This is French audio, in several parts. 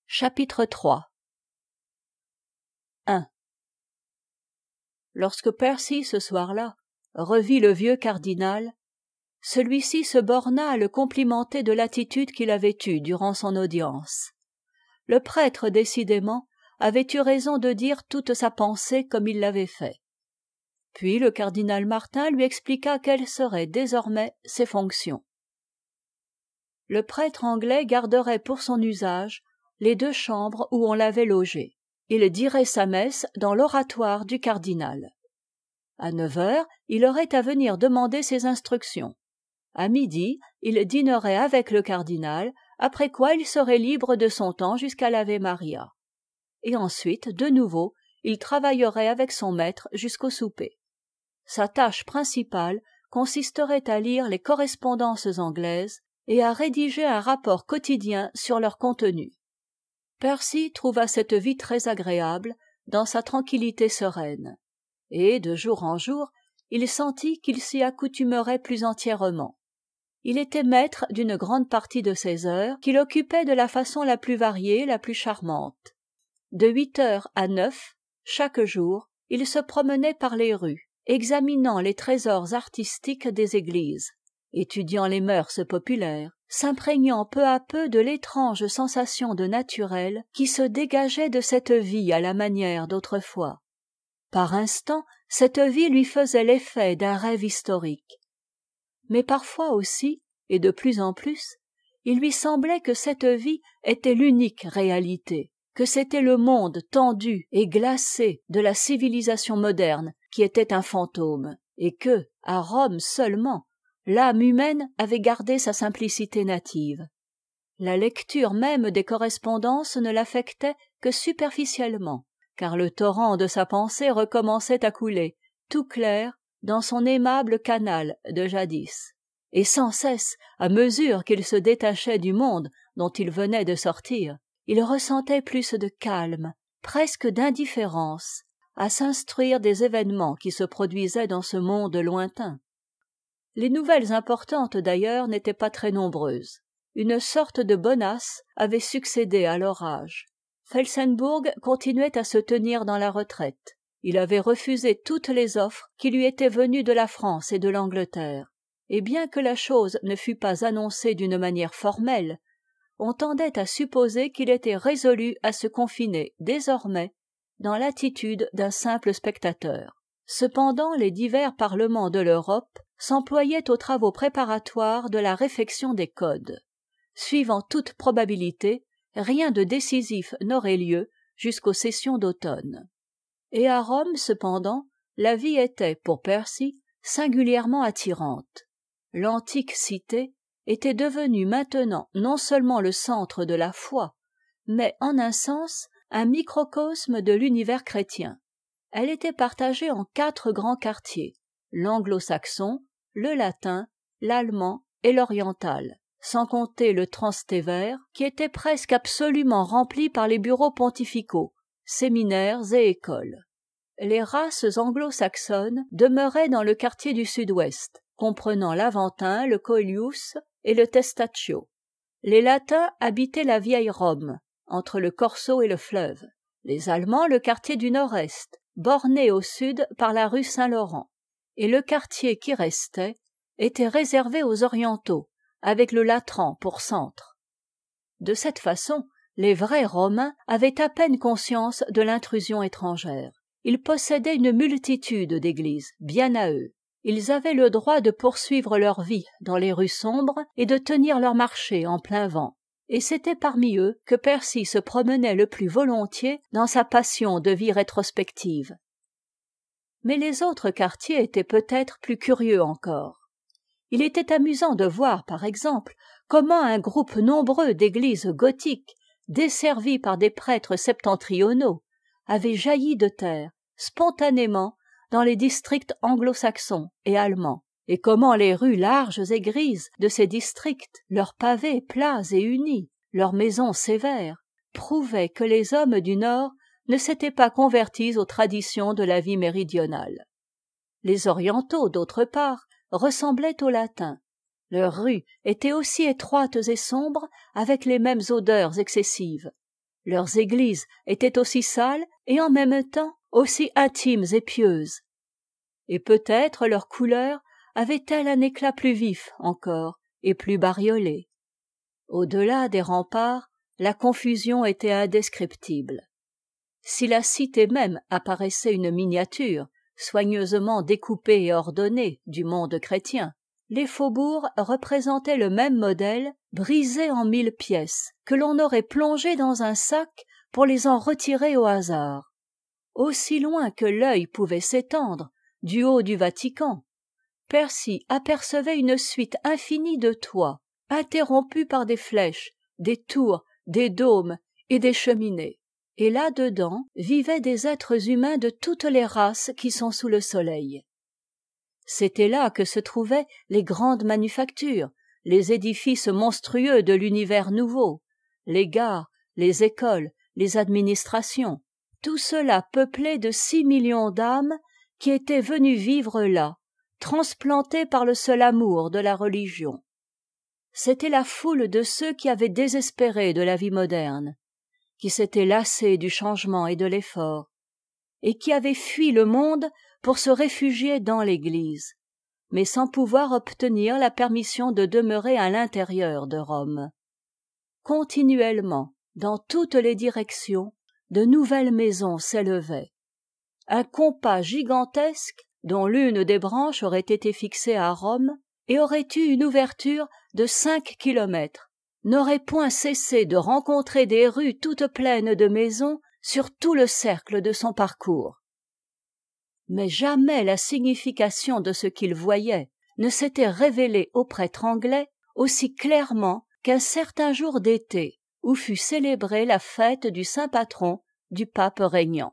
Chapitre 3 1. Lorsque Percy, ce soir-là, revit le vieux cardinal, celui-ci se borna à le complimenter de l'attitude qu'il avait eue durant son audience. Le prêtre, décidément, avait eu raison de dire toute sa pensée comme il l'avait fait. Puis le cardinal Martin lui expliqua quelles seraient désormais ses fonctions. Le prêtre anglais garderait pour son usage les 2 chambres où on l'avait logé. Il dirait sa messe dans l'oratoire du cardinal. À 9h, il aurait à venir demander ses instructions. À midi, il dînerait avec le cardinal, après quoi il serait libre de son temps jusqu'à l'Ave Maria. Et ensuite, de nouveau, il travaillerait avec son maître jusqu'au souper. Sa tâche principale consisterait à lire les correspondances anglaises et à rédiger un rapport quotidien sur leur contenu. Percy trouva cette vie très agréable dans sa tranquillité sereine, et de jour en jour, il sentit qu'il s'y accoutumerait plus entièrement. Il était maître d'une grande partie de ses heures, qu'il occupait de la façon la plus variée, la plus charmante. De 8h à 9, chaque jour, il se promenait par les rues, examinant les trésors artistiques des églises, étudiant les mœurs populaires, s'imprégnant peu à peu de l'étrange sensation de naturel qui se dégageait de cette vie à la manière d'autrefois. Par instants, cette vie lui faisait l'effet d'un rêve historique. Mais parfois aussi, et de plus en plus, il lui semblait que cette vie était l'unique réalité, que c'était le monde tendu et glacé de la civilisation moderne qui était un fantôme, et que, à Rome seulement, l'âme humaine avait gardé sa simplicité native. La lecture même des correspondances ne l'affectait que superficiellement, car le torrent de sa pensée recommençait à couler, tout clair, dans son aimable canal de jadis. Et sans cesse, à mesure qu'il se détachait du monde dont il venait de sortir, il ressentait plus de calme, presque d'indifférence, à s'instruire des événements qui se produisaient dans ce monde lointain. Les nouvelles importantes d'ailleurs n'étaient pas très nombreuses. Une sorte de bonasse avait succédé à l'orage. Felsenbourg continuait à se tenir dans la retraite. Il avait refusé toutes les offres qui lui étaient venues de la France et de l'Angleterre. Et bien que la chose ne fût pas annoncée d'une manière formelle, on tendait à supposer qu'il était résolu à se confiner désormais dans l'attitude d'un simple spectateur. Cependant, les divers parlements de l'Europe s'employaient aux travaux préparatoires de la réfection des codes. Suivant toute probabilité, rien de décisif n'aurait lieu jusqu'aux sessions d'automne. Et à Rome, cependant, la vie était, pour Percy, singulièrement attirante. L'antique cité était devenue maintenant non seulement le centre de la foi, mais en un sens un microcosme de l'univers chrétien. Elle était partagée en 4 grands quartiers, l'anglo-saxon, le latin, l'allemand et l'oriental, sans compter le Transtévère, qui était presque absolument rempli par les bureaux pontificaux, séminaires et écoles. Les races anglo-saxonnes demeuraient dans le quartier du sud-ouest, comprenant l'Aventin, le Coelius et le Testaccio. Les latins habitaient la vieille Rome, entre le Corso et le fleuve. Les Allemands le quartier du nord-est, borné au sud par la rue Saint-Laurent. Et le quartier qui restait était réservé aux orientaux, avec le Latran pour centre. De cette façon, les vrais Romains avaient à peine conscience de l'intrusion étrangère. Ils possédaient une multitude d'églises, bien à eux. Ils avaient le droit de poursuivre leur vie dans les rues sombres et de tenir leur marché en plein vent. Et c'était parmi eux que Percy se promenait le plus volontiers dans sa passion de vie rétrospective. Mais les autres quartiers étaient peut-être plus curieux encore. Il était amusant de voir, par exemple, comment un groupe nombreux d'églises gothiques, desservies par des prêtres septentrionaux, avait jailli de terre, spontanément, dans les districts anglo-saxons et allemands, et comment les rues larges et grises de ces districts, leurs pavés plats et unis, leurs maisons sévères, prouvaient que les hommes du Nord ne s'étaient pas convertis aux traditions de la vie méridionale. Les orientaux, d'autre part, ressemblaient aux latins. Leurs rues étaient aussi étroites et sombres, avec les mêmes odeurs excessives. Leurs églises étaient aussi sales et en même temps aussi intimes et pieuses. Et peut-être leur couleur avait-elle un éclat plus vif encore et plus bariolé. Au-delà des remparts, la confusion était indescriptible. Si la cité même apparaissait une miniature, soigneusement découpée et ordonnée, du monde chrétien, les faubourgs représentaient le même modèle, brisé en 1000 pièces, que l'on aurait plongé dans un sac pour les en retirer au hasard. Aussi loin que l'œil pouvait s'étendre, du haut du Vatican, Percy apercevait une suite infinie de toits, interrompus par des flèches, des tours, des dômes et des cheminées. Et là-dedans vivaient des êtres humains de toutes les races qui sont sous le soleil. C'était là que se trouvaient les grandes manufactures, les édifices monstrueux de l'univers nouveau, les gares, les écoles, les administrations, tout cela peuplé de 6 millions d'âmes qui étaient venues vivre là, transplantées par le seul amour de la religion. C'était la foule de ceux qui avaient désespéré de la vie moderne, qui s'étaient lassés du changement et de l'effort, et qui avaient fui le monde pour se réfugier dans l'Église, mais sans pouvoir obtenir la permission de demeurer à l'intérieur de Rome. Continuellement, dans toutes les directions, de nouvelles maisons s'élevaient. Un compas gigantesque, dont l'une des branches aurait été fixée à Rome et aurait eu une ouverture de 5 kilomètres, n'aurait point cessé de rencontrer des rues toutes pleines de maisons sur tout le cercle de son parcours. Mais jamais la signification de ce qu'il voyait ne s'était révélée au prêtre anglais aussi clairement qu'un certain jour d'été où fut célébrée la fête du saint patron du pape régnant.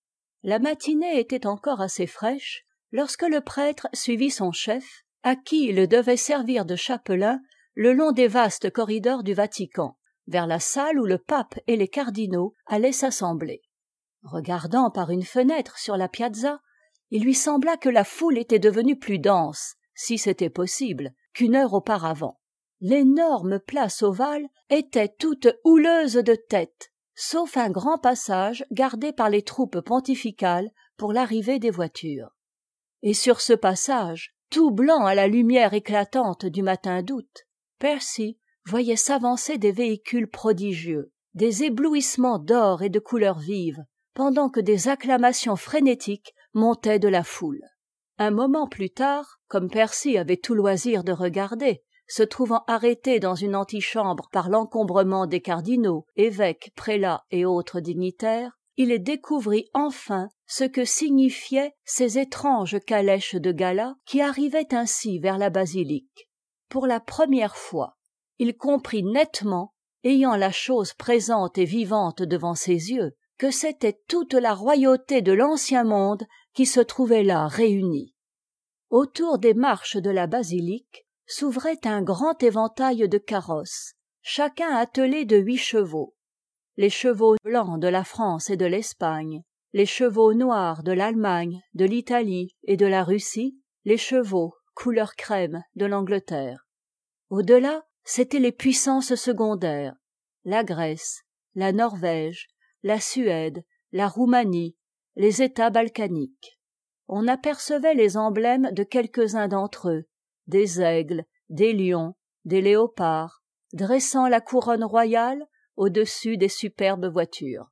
La matinée était encore assez fraîche lorsque le prêtre suivit son chef, à qui il devait servir de chapelain le long des vastes corridors du Vatican, vers la salle où le pape et les cardinaux allaient s'assembler. Regardant par une fenêtre sur la piazza, il lui sembla que la foule était devenue plus dense, si c'était possible, qu'une heure auparavant. L'énorme place ovale était toute houleuse de têtes, sauf un grand passage gardé par les troupes pontificales pour l'arrivée des voitures. Et sur ce passage, tout blanc à la lumière éclatante du matin d'août, Percy voyait s'avancer des véhicules prodigieux, des éblouissements d'or et de couleurs vives, pendant que des acclamations frénétiques montaient de la foule. Un moment plus tard, comme Percy avait tout loisir de regarder, se trouvant arrêté dans une antichambre par l'encombrement des cardinaux, évêques, prélats et autres dignitaires, il découvrit enfin ce que signifiaient ces étranges calèches de gala qui arrivaient ainsi vers la basilique. Pour la première fois, il comprit nettement, ayant la chose présente et vivante devant ses yeux, que c'était toute la royauté de l'ancien monde qui se trouvait là réunie. Autour des marches de la basilique s'ouvrait un grand éventail de carrosses, chacun attelé de 8 chevaux. Les chevaux blancs de la France et de l'Espagne, les chevaux noirs de l'Allemagne, de l'Italie et de la Russie, les chevaux couleur crème de l'Angleterre. Au-delà, c'étaient les puissances secondaires, la Grèce, la Norvège, la Suède, la Roumanie, les États balkaniques. On apercevait les emblèmes de quelques-uns d'entre eux, des aigles, des lions, des léopards, dressant la couronne royale au-dessus des superbes voitures.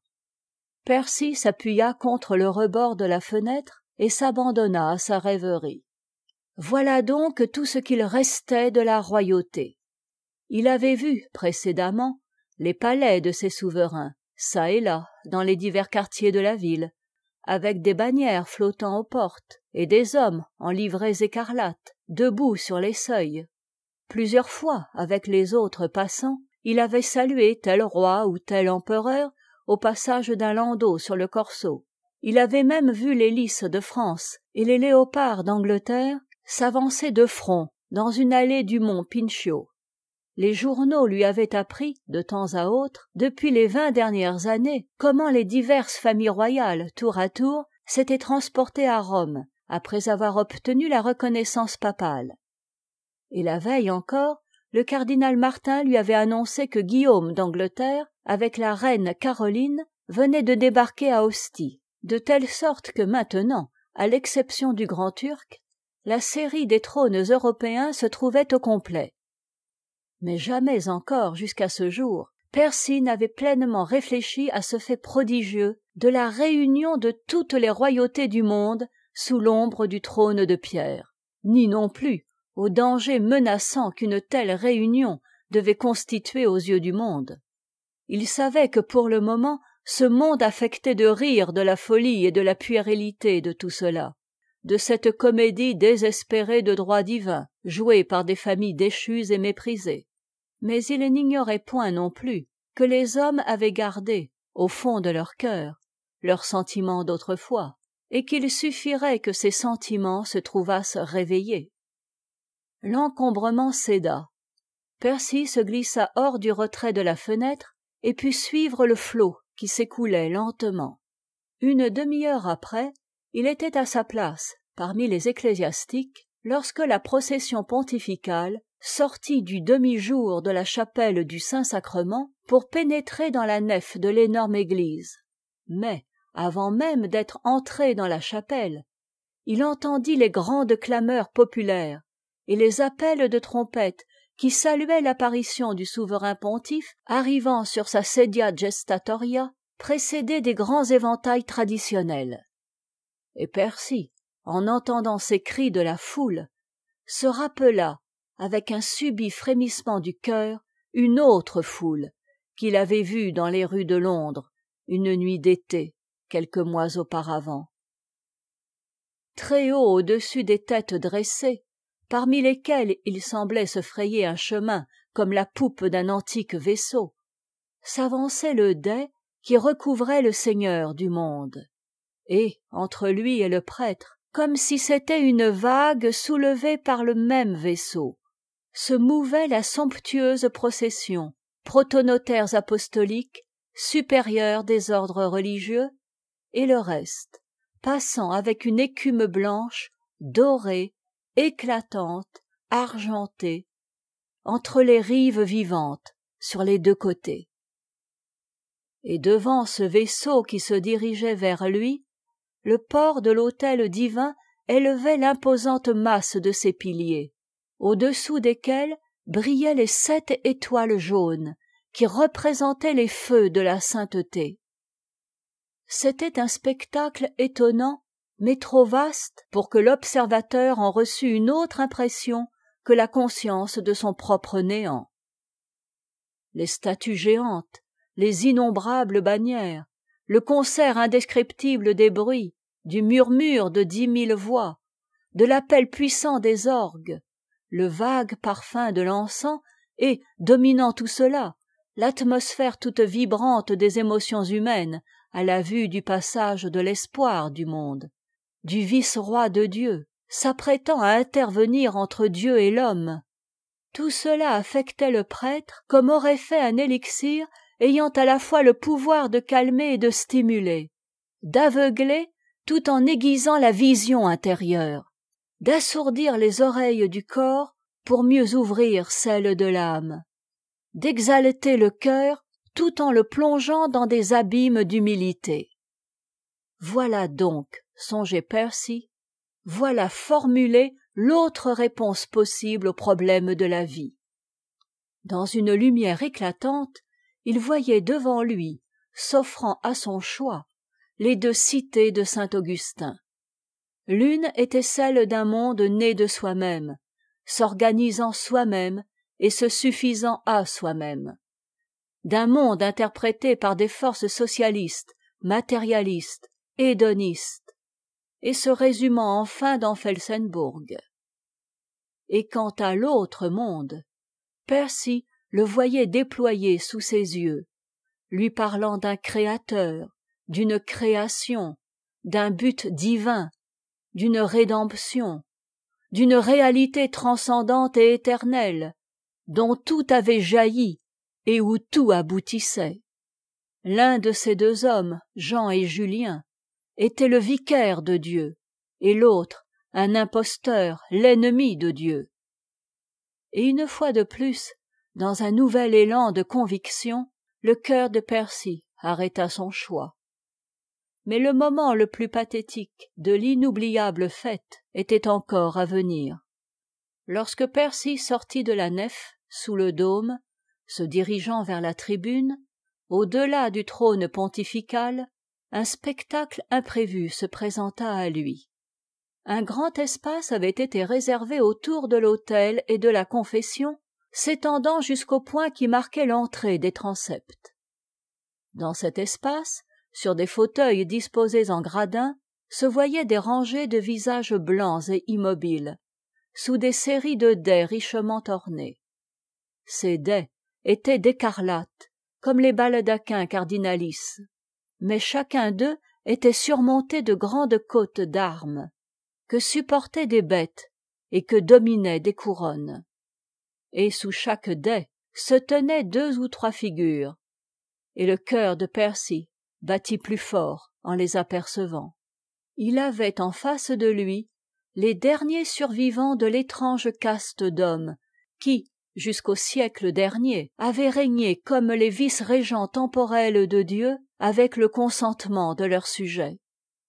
Percy s'appuya contre le rebord de la fenêtre et s'abandonna à sa rêverie. Voilà donc tout ce qu'il restait de la royauté. Il avait vu, précédemment, les palais de ses souverains, çà et là, dans les divers quartiers de la ville, avec des bannières flottant aux portes, et des hommes en livrées écarlates, debout sur les seuils. Plusieurs fois, avec les autres passants, il avait salué tel roi ou tel empereur au passage d'un landau sur le corso. Il avait même vu les lys de France et les léopards d'Angleterre s'avancer de front dans une allée du mont Pincio. Les journaux lui avaient appris, de temps à autre, depuis les 20 dernières années, comment les diverses familles royales, tour à tour, s'étaient transportées à Rome, après avoir obtenu la reconnaissance papale. Et la veille encore, le cardinal Martin lui avait annoncé que Guillaume d'Angleterre, avec la reine Caroline, venait de débarquer à Ostie, de telle sorte que maintenant, à l'exception du Grand Turc, la série des trônes européens se trouvait au complet. Mais jamais encore, jusqu'à ce jour, Percy n'avait pleinement réfléchi à ce fait prodigieux de la réunion de toutes les royautés du monde sous l'ombre du trône de pierre, ni non plus au danger menaçant qu'une telle réunion devait constituer aux yeux du monde. Il savait que pour le moment, ce monde affectait de rire de la folie et de la puérilité de tout cela, de cette comédie désespérée de droit divin, jouée par des familles déchues et méprisées. Mais il n'ignorait point non plus que les hommes avaient gardé, au fond de leur cœur, leurs sentiments d'autrefois, et qu'il suffirait que ces sentiments se trouvassent réveillés. L'encombrement céda. Percy se glissa hors du retrait de la fenêtre et put suivre le flot qui s'écoulait lentement. Une demi-heure après, il était à sa place parmi les ecclésiastiques lorsque la procession pontificale sortit du demi-jour de la chapelle du Saint-Sacrement pour pénétrer dans la nef de l'énorme église. Mais, avant même d'être entré dans la chapelle, il entendit les grandes clameurs populaires et les appels de trompettes qui saluaient l'apparition du souverain pontife arrivant sur sa sedia gestatoria, précédé des grands éventails traditionnels. Et Percy, en entendant ces cris de la foule, se rappela, avec un subit frémissement du cœur, une autre foule qu'il avait vue dans les rues de Londres une nuit d'été, quelques mois auparavant. Très haut au-dessus des têtes dressées, parmi lesquelles il semblait se frayer un chemin comme la poupe d'un antique vaisseau, s'avançait le dais qui recouvrait le Seigneur du monde. Et, entre lui et le prêtre, comme si c'était une vague soulevée par le même vaisseau, se mouvait la somptueuse procession, protonotaires apostoliques, supérieurs des ordres religieux, et le reste, passant avec une écume blanche, dorée, éclatante, argentée, entre les rives vivantes, sur les deux côtés. Et devant ce vaisseau qui se dirigeait vers lui, le port de l'autel divin élevait l'imposante masse de ses piliers, au-dessous desquels brillaient les 7 étoiles jaunes qui représentaient les feux de la sainteté. C'était un spectacle étonnant, mais trop vaste pour que l'observateur en reçût une autre impression que la conscience de son propre néant. Les statues géantes, les innombrables bannières, le concert indescriptible des bruits, du murmure de 10 000 voix, de l'appel puissant des orgues, le vague parfum de l'encens et, dominant tout cela, l'atmosphère toute vibrante des émotions humaines à la vue du passage de l'espoir du monde, du vice-roi de Dieu, s'apprêtant à intervenir entre Dieu et l'homme. Tout cela affectait le prêtre comme aurait fait un élixir ayant à la fois le pouvoir de calmer et de stimuler, d'aveugler tout en aiguisant la vision intérieure, d'assourdir les oreilles du corps pour mieux ouvrir celles de l'âme, d'exalter le cœur tout en le plongeant dans des abîmes d'humilité. Voilà donc, songeait Percy, voilà formulée l'autre réponse possible au problème de la vie. Dans une lumière éclatante, il voyait devant lui, s'offrant à son choix, les 2 cités de Saint-Augustin. L'une était celle d'un monde né de soi-même, s'organisant soi-même et se suffisant à soi-même. D'un monde interprété par des forces socialistes, matérialistes, hédonistes, et se résumant enfin dans Felsenbourg. Et quant à l'autre monde, Percy le voyait déployé sous ses yeux, lui parlant d'un créateur, d'une création, d'un but divin, d'une rédemption, d'une réalité transcendante et éternelle, dont tout avait jailli et où tout aboutissait. L'un de ces 2 hommes, Jean et Julien, était le vicaire de Dieu, et l'autre un imposteur, l'ennemi de Dieu. et une fois de plus, dans un nouvel élan de conviction, le cœur de Percy arrêta son choix. Mais le moment le plus pathétique de l'inoubliable fête était encore à venir. Lorsque Percy sortit de la nef, sous le dôme, se dirigeant vers la tribune, au-delà du trône pontifical, un spectacle imprévu se présenta à lui. Un grand espace avait été réservé autour de l'autel et de la confession, s'étendant jusqu'au point qui marquait l'entrée des transepts. Dans cet espace, sur des fauteuils disposés en gradins, se voyaient des rangées de visages blancs et immobiles, sous des séries de dais richement ornés. Ces dais étaient d'écarlate, comme les baldaquins cardinalices, mais chacun d'eux était surmonté de grandes cottes d'armes, que supportaient des bêtes et que dominaient des couronnes. Et sous chaque dais se tenaient 2 ou 3 figures, et le cœur de Percy battit plus fort en les apercevant. Il avait en face de lui les derniers survivants de l'étrange caste d'hommes qui, jusqu'au siècle dernier, avaient régné comme les vice-régents temporels de Dieu avec le consentement de leurs sujets.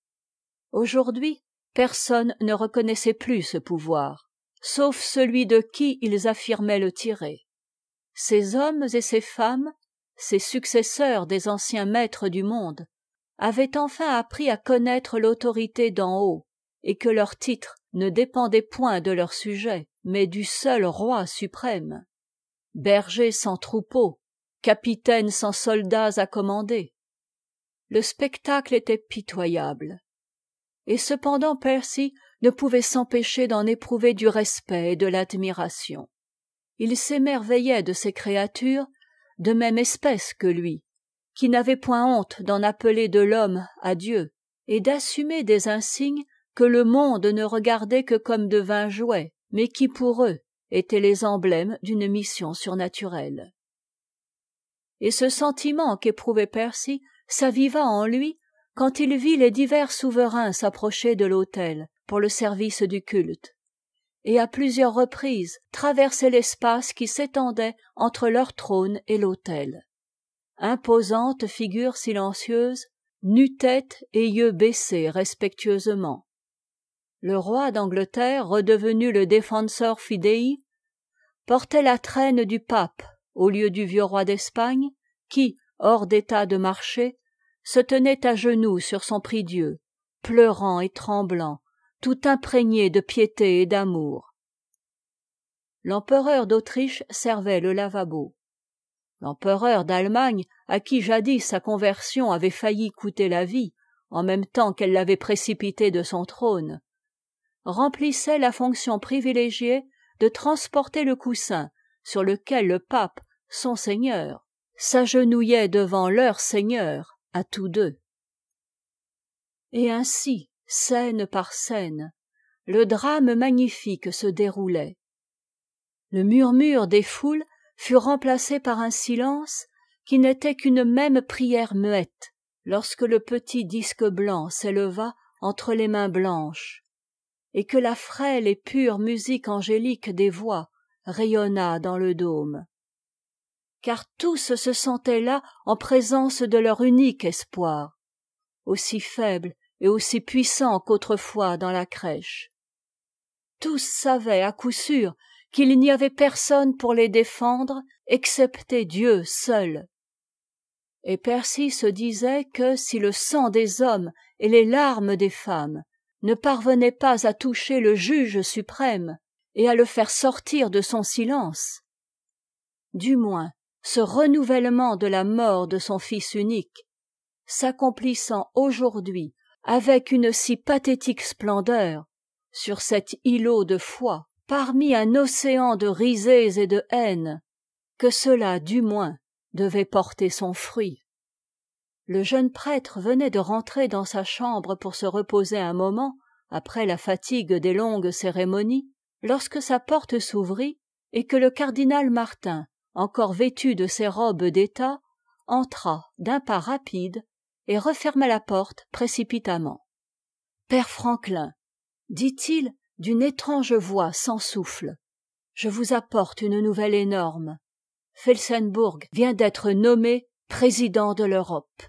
Aujourd'hui, personne ne reconnaissait plus ce pouvoir, sauf celui de qui ils affirmaient le tirer. Ces hommes et ces femmes, ces successeurs des anciens maîtres du monde, avaient enfin appris à connaître l'autorité d'en haut, et que leur titre ne dépendait point de leurs sujets, mais du seul roi suprême. Berger sans troupeau, capitaine sans soldats à commander. Le spectacle était pitoyable. Et cependant Percy ne pouvait s'empêcher d'en éprouver du respect et de l'admiration. Il s'émerveillait de ces créatures de même espèce que lui, qui n'avaient point honte d'en appeler de l'homme à Dieu, et d'assumer des insignes que le monde ne regardait que comme de vains jouets, mais qui pour eux étaient les emblèmes d'une mission surnaturelle. Et ce sentiment qu'éprouvait Percy s'aviva en lui quand il vit les divers souverains s'approcher de l'autel pour le service du culte, et à plusieurs reprises traverser l'espace qui s'étendait entre leur trône et l'autel. Imposantes figures silencieuses, nu-tête et yeux baissés respectueusement. Le roi d'Angleterre, redevenu le Defensor Fidei, portait la traîne du pape au lieu du vieux roi d'Espagne, qui, hors d'état de marcher, se tenait à genoux sur son prie-dieu, pleurant et tremblant, tout imprégné de piété et d'amour. L'empereur d'Autriche servait le lavabo. L'empereur d'Allemagne, à qui jadis sa conversion avait failli coûter la vie, en même temps qu'elle l'avait précipité de son trône, remplissait la fonction privilégiée de transporter le coussin sur lequel le pape, son seigneur, s'agenouillait devant leur seigneur à tous deux. Et ainsi, scène par scène, le drame magnifique se déroulait. Le murmure des foules fut remplacé par un silence qui n'était qu'une même prière muette, lorsque le petit disque blanc s'éleva entre les mains blanches, et que la frêle et pure musique angélique des voix rayonna dans le dôme. Car tous se sentaient là en présence de leur unique espoir, aussi faible et aussi puissant qu'autrefois dans la crèche. Tous savaient à coup sûr qu'il n'y avait personne pour les défendre excepté Dieu seul. Et Percy se disait que si le sang des hommes et les larmes des femmes ne parvenaient pas à toucher le juge suprême et à le faire sortir de son silence, du moins ce renouvellement de la mort de son fils unique, s'accomplissant aujourd'hui avec une si pathétique splendeur sur cet îlot de foi, parmi un océan de risées et de haine, que cela du moins devait porter son fruit. Le jeune prêtre venait de rentrer dans sa chambre pour se reposer un moment après la fatigue des longues cérémonies, lorsque sa porte s'ouvrit et que le cardinal Martin, encore vêtu de ses robes d'état, entra d'un pas rapide et referma la porte précipitamment. « Père Franklin, dit-il d'une étrange voix sans souffle, je vous apporte une nouvelle énorme. Felsenbourg vient d'être nommé président de l'Europe.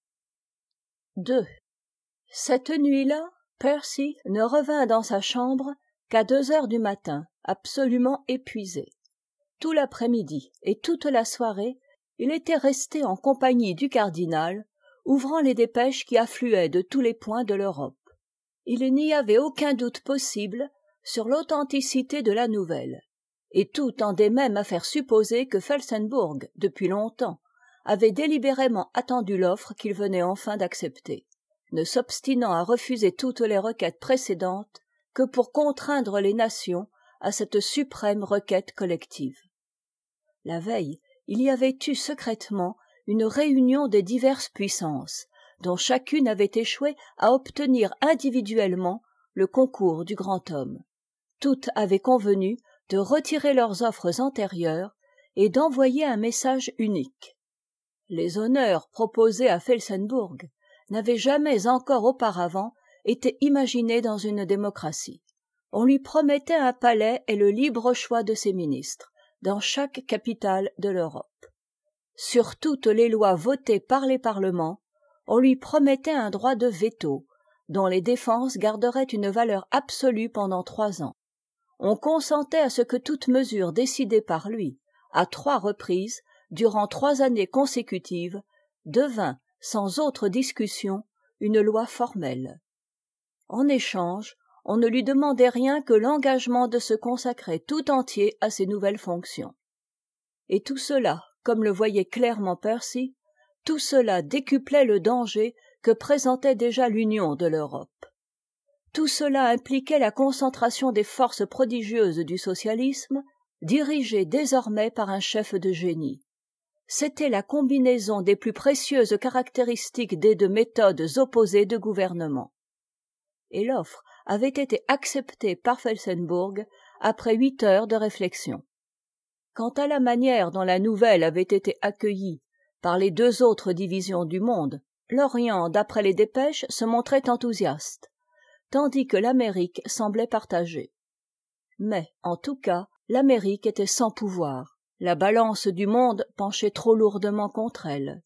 2. Cette nuit-là, Percy ne revint dans sa chambre qu'à 2 heures du matin, absolument épuisé. Tout l'après-midi et toute la soirée, il était resté en compagnie du cardinal, ouvrant les dépêches qui affluaient de tous les points de l'Europe. Il n'y avait aucun doute possible sur l'authenticité de la nouvelle, et tout tendait même à faire supposer que Felsenbourg, depuis longtemps, avait délibérément attendu l'offre qu'il venait enfin d'accepter, ne s'obstinant à refuser toutes les requêtes précédentes que pour contraindre les nations à cette suprême requête collective. La veille, il y avait eu secrètement une réunion des diverses puissances, dont chacune avait échoué à obtenir individuellement le concours du grand homme. Toutes avaient convenu de retirer leurs offres antérieures et d'envoyer un message unique. Les honneurs proposés à Felsenbourg n'avaient jamais encore auparavant été imaginés dans une démocratie. On lui promettait un palais et le libre choix de ses ministres dans chaque capitale de l'Europe. Sur toutes les lois votées par les parlements, on lui promettait un droit de veto, dont les défenses garderaient une valeur absolue pendant 3 ans. On consentait à ce que toute mesure décidée par lui, à 3 reprises, durant 3 années consécutives, devint, sans autre discussion, une loi formelle. En échange, on ne lui demandait rien que l'engagement de se consacrer tout entier à ses nouvelles fonctions. Et tout cela, comme le voyait clairement Percy, tout cela décuplait le danger que présentait déjà l'union de l'Europe. Tout cela impliquait la concentration des forces prodigieuses du socialisme, dirigées désormais par un chef de génie. C'était la combinaison des plus précieuses caractéristiques des 2 méthodes opposées de gouvernement. Et l'offre avait été acceptée par Felsenbourg après 8 heures de réflexion. Quant à la manière dont la nouvelle avait été accueillie par les 2 autres divisions du monde, l'Orient, d'après les dépêches, se montrait enthousiaste, tandis que l'Amérique semblait partagée. Mais, en tout cas, l'Amérique était sans pouvoir. La balance du monde penchait trop lourdement contre elle.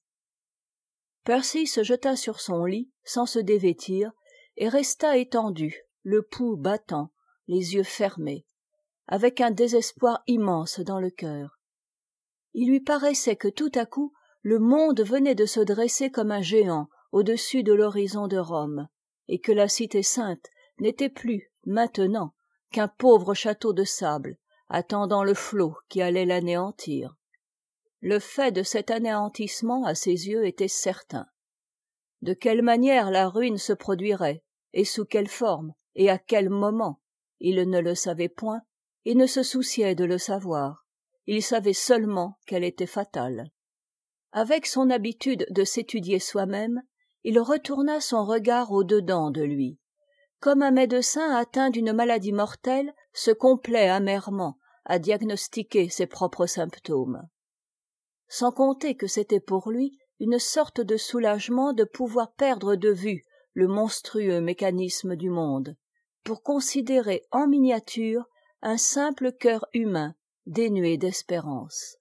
Percy se jeta sur son lit, sans se dévêtir, et resta étendu, le pouls battant, les yeux fermés, avec un désespoir immense dans le cœur. Il lui paraissait que tout à coup, le monde venait de se dresser comme un géant au-dessus de l'horizon de Rome, et que la cité sainte n'était plus, maintenant, qu'un pauvre château de sable, attendant le flot qui allait l'anéantir. Le fait de cet anéantissement, à ses yeux, était certain. De quelle manière la ruine se produirait, et sous quelle forme, et à quel moment, il ne le savait point, et ne se souciait de le savoir. Il savait seulement qu'elle était fatale. Avec son habitude de s'étudier soi-même, il retourna son regard au-dedans de lui, comme un médecin atteint d'une maladie mortelle se complaît amèrement à diagnostiquer ses propres symptômes. Sans compter que c'était pour lui une sorte de soulagement de pouvoir perdre de vue le monstrueux mécanisme du monde, pour considérer en miniature un simple cœur humain dénué d'espérance.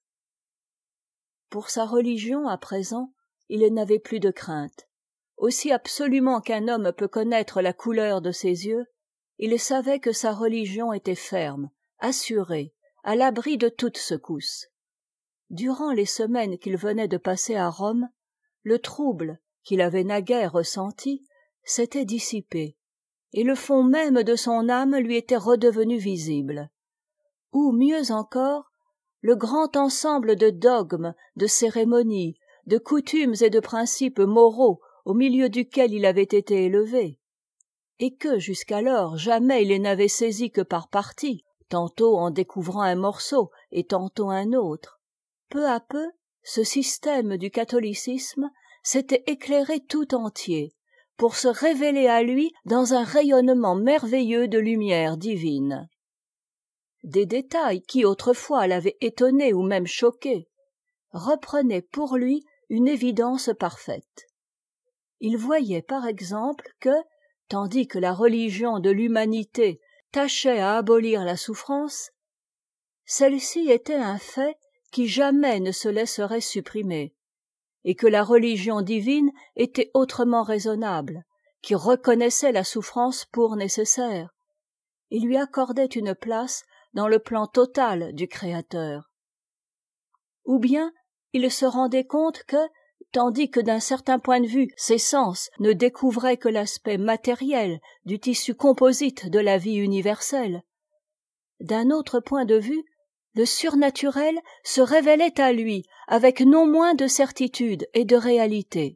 Pour sa religion, à présent, il n'avait plus de crainte. Aussi absolument qu'un homme peut connaître la couleur de ses yeux, il savait que sa religion était ferme, assurée, à l'abri de toute secousse. Durant les semaines qu'il venait de passer à Rome, le trouble qu'il avait naguère ressenti s'était dissipé, et le fond même de son âme lui était redevenu visible. Ou, mieux encore, le grand ensemble de dogmes, de cérémonies, de coutumes et de principes moraux au milieu duquel il avait été élevé, et que jusqu'alors jamais il n'avait saisi que par partie, tantôt en découvrant un morceau et tantôt un autre. Peu à peu, ce système du catholicisme s'était éclairé tout entier, pour se révéler à lui dans un rayonnement merveilleux de lumière divine. Des détails qui autrefois l'avaient étonné ou même choqué reprenaient pour lui une évidence parfaite. Il voyait par exemple que, tandis que la religion de l'humanité tâchait à abolir la souffrance, celle-ci était un fait qui jamais ne se laisserait supprimer, et que la religion divine était autrement raisonnable, qui reconnaissait la souffrance pour nécessaire, et lui accordait une place dans le plan total du Créateur. Ou bien il se rendait compte que, tandis que d'un certain point de vue ses sens ne découvraient que l'aspect matériel du tissu composite de la vie universelle, d'un autre point de vue, le surnaturel se révélait à lui avec non moins de certitude et de réalité.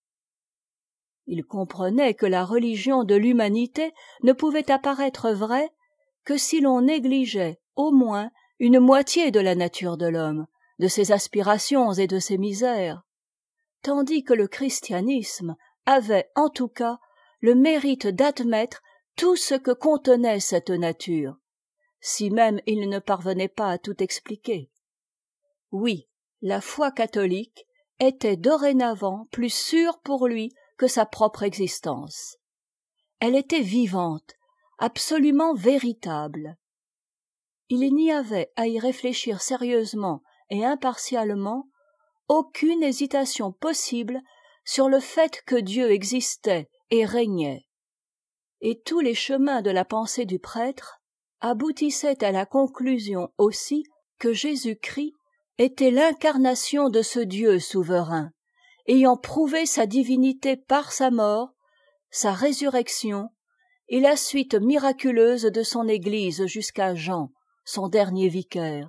Il comprenait que la religion de l'humanité ne pouvait apparaître vraie que si l'on négligeait au moins une moitié de la nature de l'homme, de ses aspirations et de ses misères, tandis que le christianisme avait en tout cas le mérite d'admettre tout ce que contenait cette nature, si même il ne parvenait pas à tout expliquer. Oui, la foi catholique était dorénavant plus sûre pour lui que sa propre existence. Elle était vivante, absolument véritable. Il n'y avait à y réfléchir sérieusement et impartialement aucune hésitation possible sur le fait que Dieu existait et régnait. Et tous les chemins de la pensée du prêtre aboutissaient à la conclusion aussi que Jésus-Christ était l'incarnation de ce Dieu souverain, ayant prouvé sa divinité par sa mort, sa résurrection et la suite miraculeuse de son Église jusqu'à Jean, son dernier vicaire.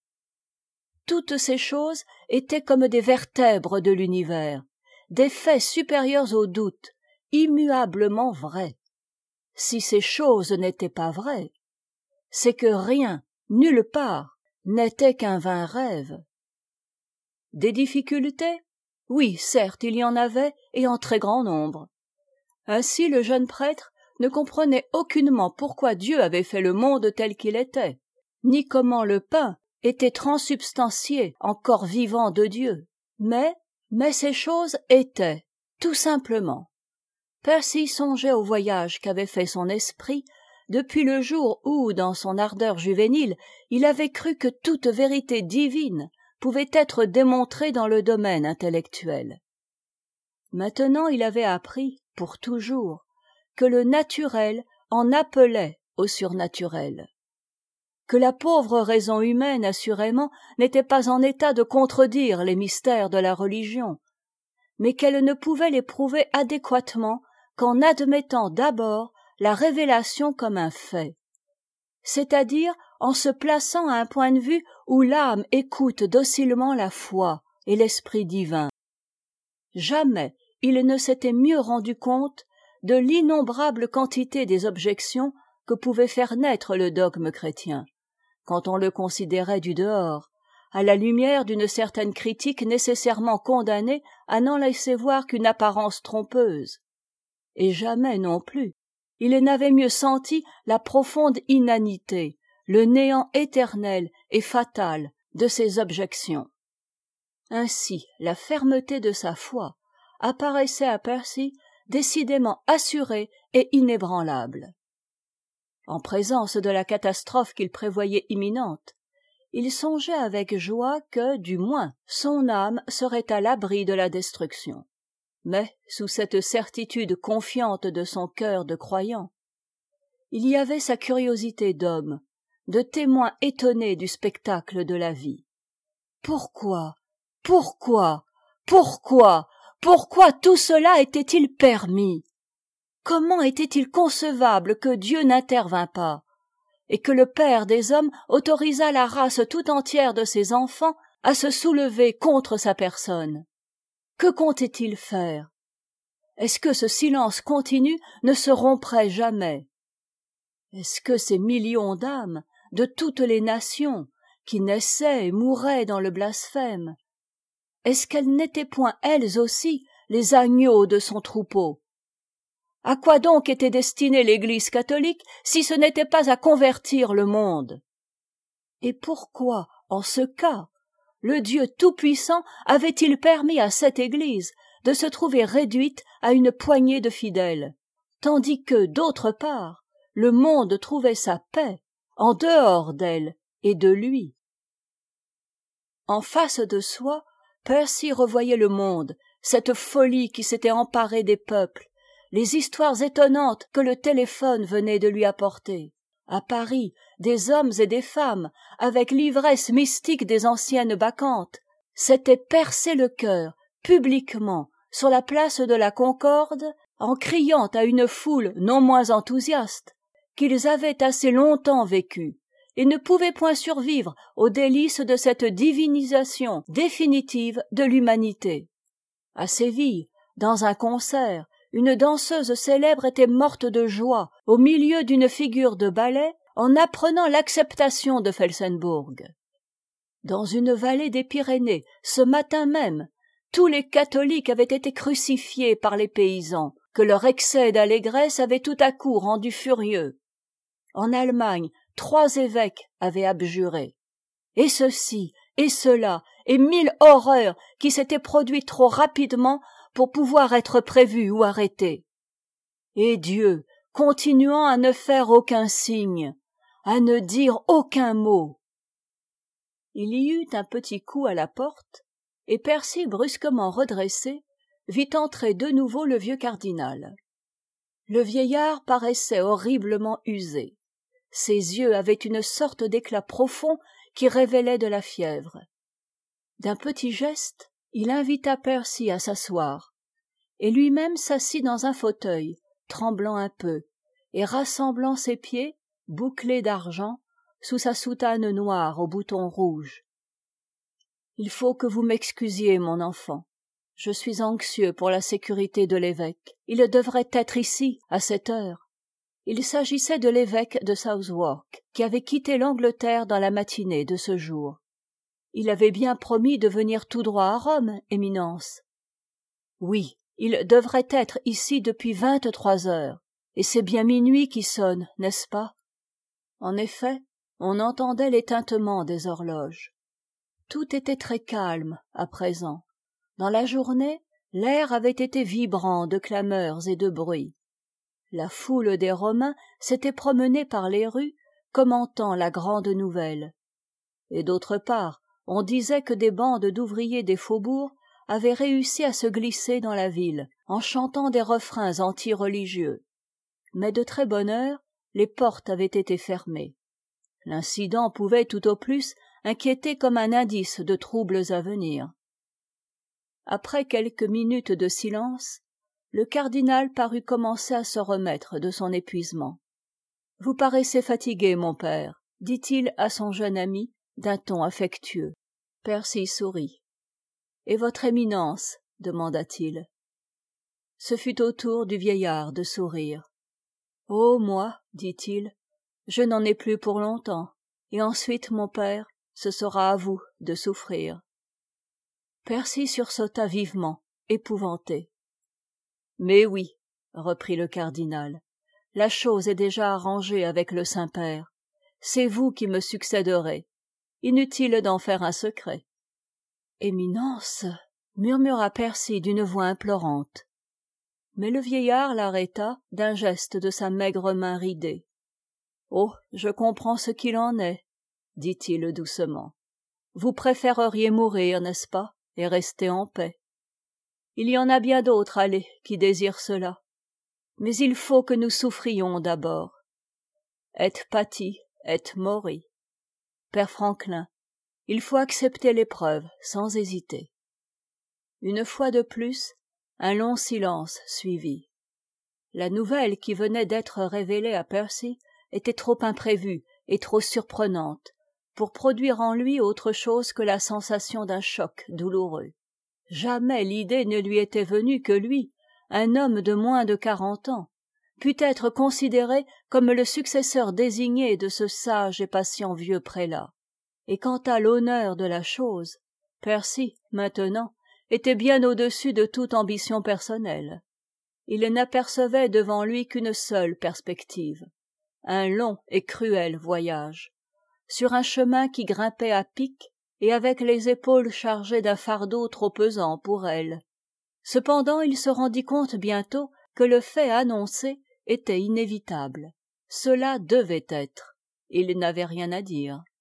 Toutes ces choses étaient comme des vertèbres de l'univers, des faits supérieurs au doute, immuablement vrais. Si ces choses n'étaient pas vraies, c'est que rien, nulle part, n'était qu'un vain rêve. Des difficultés? Oui, certes, il y en avait, et en très grand nombre. Ainsi, le jeune prêtre ne comprenait aucunement pourquoi Dieu avait fait le monde tel qu'il était, ni comment le pain était transsubstantié en corps vivant de Dieu. Mais ces choses étaient, tout simplement. Percy songeait au voyage qu'avait fait son esprit depuis le jour où, dans son ardeur juvénile, il avait cru que toute vérité divine pouvait être démontrée dans le domaine intellectuel. Maintenant il avait appris, pour toujours, que le naturel en appelait au surnaturel, que la pauvre raison humaine, assurément, n'était pas en état de contredire les mystères de la religion, mais qu'elle ne pouvait les prouver adéquatement qu'en admettant d'abord la révélation comme un fait, c'est-à-dire en se plaçant à un point de vue où l'âme écoute docilement la foi et l'esprit divin. Jamais il ne s'était mieux rendu compte de l'innombrable quantité des objections que pouvait faire naître le dogme chrétien, quand on le considérait du dehors, à la lumière d'une certaine critique nécessairement condamnée à n'en laisser voir qu'une apparence trompeuse. Et jamais non plus il n'avait mieux senti la profonde inanité, le néant éternel et fatal de ces objections. Ainsi, la fermeté de sa foi apparaissait à Percy décidément assurée et inébranlable. En présence de la catastrophe qu'il prévoyait imminente, il songeait avec joie que, du moins, son âme serait à l'abri de la destruction. Mais, sous cette certitude confiante de son cœur de croyant, il y avait sa curiosité d'homme, de témoin étonné du spectacle de la vie. Pourquoi tout cela était-il permis? Comment était-il concevable que Dieu n'intervînt pas, et que le Père des hommes autorisât la race tout entière de ses enfants à se soulever contre sa personne? Que comptait-il faire? Est-ce que ce silence continu ne se romprait jamais? Est-ce que ces millions d'âmes de toutes les nations qui naissaient et mouraient dans le blasphème, est-ce qu'elles n'étaient point elles aussi les agneaux de son troupeau? À quoi donc était destinée l'Église catholique si ce n'était pas à convertir le monde? Et pourquoi, en ce cas, le Dieu Tout-Puissant avait-il permis à cette Église de se trouver réduite à une poignée de fidèles, tandis que, d'autre part, le monde trouvait sa paix en dehors d'elle et de lui. En face de soi, Percy revoyait le monde, cette folie qui s'était emparée des peuples, les histoires étonnantes que le téléphone venait de lui apporter. À Paris, des hommes et des femmes, avec l'ivresse mystique des anciennes bacchantes, s'étaient percé le cœur, publiquement, sur la place de la Concorde, en criant à une foule non moins enthousiaste qu'ils avaient assez longtemps vécu et ne pouvaient point survivre aux délices de cette divinisation définitive de l'humanité. À Séville, dans un concert, une danseuse célèbre était morte de joie au milieu d'une figure de ballet en apprenant l'acceptation de Felsenbourg. Dans une vallée des Pyrénées, ce matin même, tous les catholiques avaient été crucifiés par les paysans, que leur excès d'allégresse avait tout à coup rendus furieux. En Allemagne, 3 évêques avaient abjuré. Et ceci, et cela, et 1000 horreurs qui s'étaient produites trop rapidement pour pouvoir être prévues ou arrêtées. Et Dieu, continuant à ne faire aucun signe, à ne dire aucun mot. Il y eut un petit coup à la porte, et Percy, brusquement redressé, vit entrer de nouveau le vieux cardinal. Le vieillard paraissait horriblement usé. Ses yeux avaient une sorte d'éclat profond qui révélait de la fièvre. D'un petit geste, il invita Percy à s'asseoir, et lui-même s'assit dans un fauteuil, tremblant un peu, et rassemblant ses pieds, bouclés d'argent, sous sa soutane noire aux boutons rouges. « Il faut que vous m'excusiez, mon enfant. Je suis anxieux pour la sécurité de l'évêque. Il devrait être ici, à cette heure. » Il s'agissait de l'évêque de Southwark, qui avait quitté l'Angleterre dans la matinée de ce jour. Il avait bien promis de venir tout droit à Rome, Éminence. Oui, il devrait être ici depuis 23 heures, et c'est bien minuit qui sonne, n'est-ce pas? En effet, on entendait les tintements des horloges. Tout était très calme à présent. Dans la journée, l'air avait été vibrant de clameurs et de bruits. La foule des Romains s'était promenée par les rues, commentant la grande nouvelle. Et d'autre part, on disait que des bandes d'ouvriers des faubourgs avaient réussi à se glisser dans la ville, en chantant des refrains anti-religieux. Mais de très bonne heure, les portes avaient été fermées. L'incident pouvait tout au plus inquiéter comme un indice de troubles à venir. Après quelques minutes de silence, le cardinal parut commencer à se remettre de son épuisement. « Vous paraissez fatigué, mon père, » dit-il à son jeune ami d'un ton affectueux. Percy sourit. « Et votre éminence ?» demanda-t-il. Ce fut au tour du vieillard de sourire. « Oh, moi, dit-il, je n'en ai plus pour longtemps, et ensuite, mon père, ce sera à vous de souffrir. » Percy sursauta vivement, épouvanté. « Mais oui, » reprit le cardinal, « la chose est déjà arrangée avec le Saint-Père. C'est vous qui me succéderez. Inutile d'en faire un secret. »« Éminence !» murmura Percy d'une voix implorante. Mais le vieillard l'arrêta d'un geste de sa maigre main ridée. « Oh, je comprends ce qu'il en est, » dit-il doucement. « Vous préféreriez mourir, n'est-ce pas, et rester en paix. Il y en a bien d'autres, allez, qui désirent cela. Mais il faut que nous souffrions d'abord. Et pati, et mori. Père Franklin, il faut accepter l'épreuve sans hésiter. » Une fois de plus, un long silence suivit. La nouvelle qui venait d'être révélée à Percy était trop imprévue et trop surprenante pour produire en lui autre chose que la sensation d'un choc douloureux. Jamais l'idée ne lui était venue que lui, un homme de moins de 40 ans, pût être considéré comme le successeur désigné de ce sage et patient vieux prélat. Et quant à l'honneur de la chose, Percy, maintenant, était bien au-dessus de toute ambition personnelle. Il n'apercevait devant lui qu'une seule perspective, un long et cruel voyage, sur un chemin qui grimpait à pic et avec les épaules chargées d'un fardeau trop pesant pour elle. Cependant, il se rendit compte bientôt que le fait annoncé était inévitable. Cela devait être. Il n'avait rien à dire.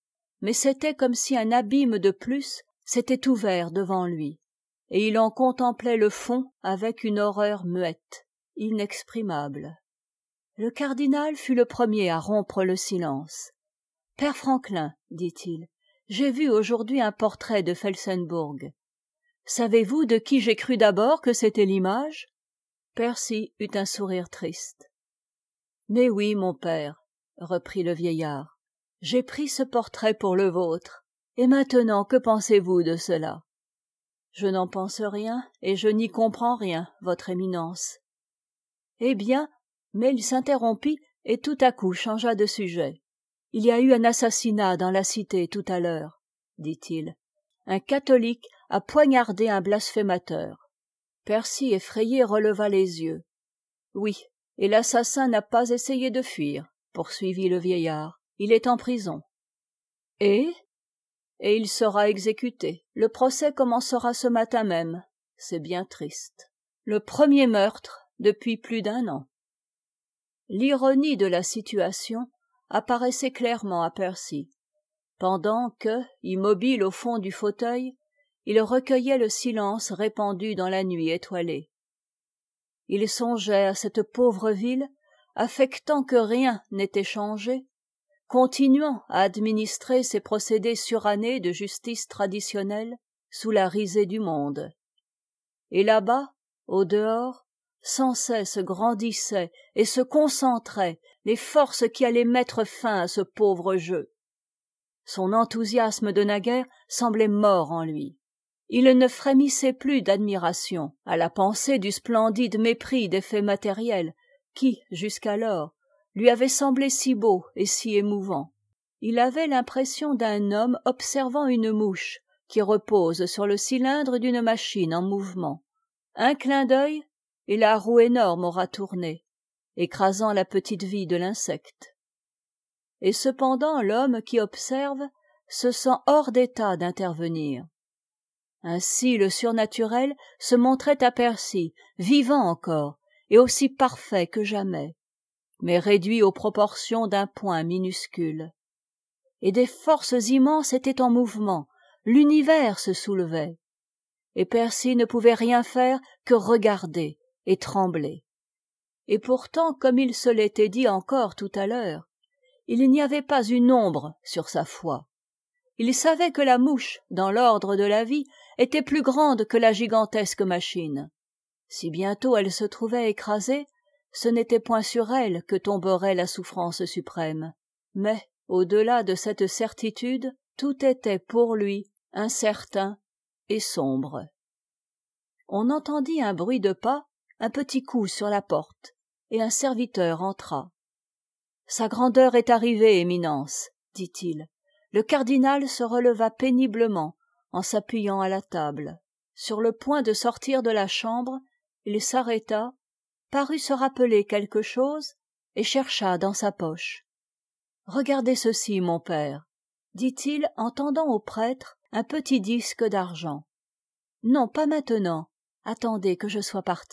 mais c'était comme si un abîme de plus s'était ouvert devant lui, et il en contemplait le fond avec une horreur muette, inexprimable. Le cardinal fut le premier à rompre le silence. « Père Franklin, dit-il, j'ai vu aujourd'hui un portrait de Felsenbourg. Savez-vous de qui j'ai cru d'abord que c'était l'image ?» Percy eut un sourire triste. « Mais oui, mon père, reprit le vieillard, j'ai pris ce portrait pour le vôtre. Et maintenant, que pensez-vous de cela ? Je n'en pense rien, et je n'y comprends rien, votre éminence. Eh bien, mais il s'interrompit et tout à coup changea de sujet. Il y a eu un assassinat dans la cité tout à l'heure, dit-il. Un catholique a poignardé un blasphémateur. Percy, effrayé, releva les yeux. Oui, et l'assassin n'a pas essayé de fuir, poursuivit le vieillard. Il est en prison. Et il sera exécuté. Le procès commencera ce matin même. C'est bien triste. Le premier meurtre depuis plus d'1 an. L'ironie de la situation apparaissait clairement à Percy, pendant que, immobile au fond du fauteuil, il recueillait le silence répandu dans la nuit étoilée. Il songeait à cette pauvre ville, affectant que rien n'était changé, continuant à administrer ses procédés surannés de justice traditionnelle sous la risée du monde. Et là-bas, au dehors, sans cesse grandissaient et se concentraient les forces qui allaient mettre fin à ce pauvre jeu. Son enthousiasme de naguère semblait mort en lui. Il ne frémissait plus d'admiration à la pensée du splendide mépris des faits matériels qui, jusqu'alors, lui avait semblé si beau et si émouvant. Il avait l'impression d'un homme observant une mouche qui repose sur le cylindre d'une machine en mouvement. Un clin d'œil, et la roue énorme aura tourné, écrasant la petite vie de l'insecte. Et cependant l'homme qui observe se sent hors d'état d'intervenir. Ainsi le surnaturel se montrait à Percy, vivant encore, et aussi parfait que jamais, mais réduit aux proportions d'un point minuscule. Et des forces immenses étaient en mouvement, l'univers se soulevait, et Percy ne pouvait rien faire que regarder et trembler. Et pourtant, comme il se l'était dit encore tout à l'heure, il n'y avait pas une ombre sur sa foi. Il savait que la mouche, dans l'ordre de la vie, était plus grande que la gigantesque machine. Si bientôt elle se trouvait écrasée, ce n'était point sur elle que tomberait la souffrance suprême. Mais, au-delà de cette certitude, tout était pour lui incertain et sombre. On entendit un bruit de pas, un petit coup sur la porte, et un serviteur entra. « Sa grandeur est arrivée, Éminence, » dit-il. Le cardinal se releva péniblement en s'appuyant à la table. Sur le point de sortir de la chambre, il s'arrêta, parut se rappeler quelque chose et chercha dans sa poche. « Regardez ceci, mon père, » dit-il en tendant au prêtre un petit disque d'argent. « Non, pas maintenant. Attendez que je sois parti. »